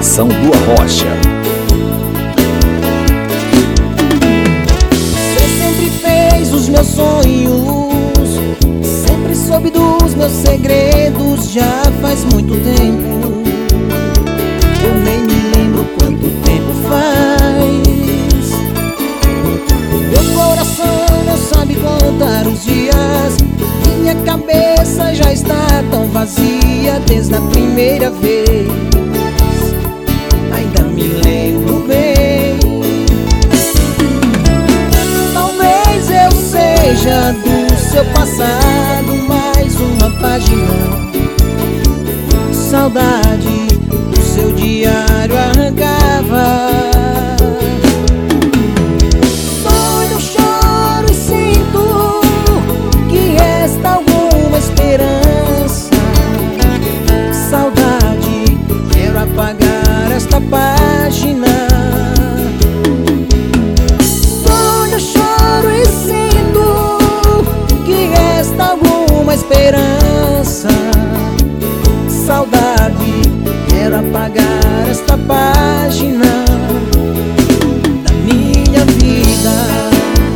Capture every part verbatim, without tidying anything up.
Gravação do Arrocha. Você sempre fez os meus sonhos, sempre soube dos meus segredos. Já faz muito tempo, eu nem me lembro quanto tempo faz. Meu coração não sabe contar os dias, minha cabeça já está tão vazia desde a primeira vez. Ainda me lembro bem. Talvez eu seja do seu passado mais uma página. Saudade do seu diário arrancava. Sonho, choro e sinto que resta alguma esperança. Saudade, quero apagar esta página. Sonho, choro e sinto que resta alguma esperança. Saudade, quero apagar esta página da minha vida.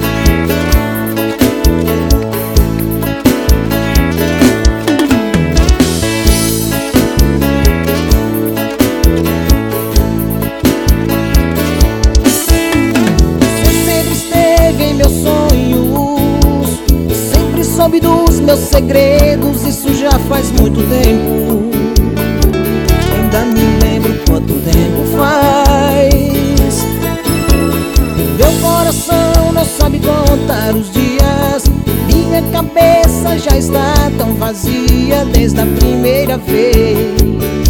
Meus sonhos, sempre soube dos meus segredos. Isso já faz muito tempo, ainda me lembro quanto tempo faz. Meu coração não sabe contar os dias, minha cabeça já está tão vazia desde a primeira vez.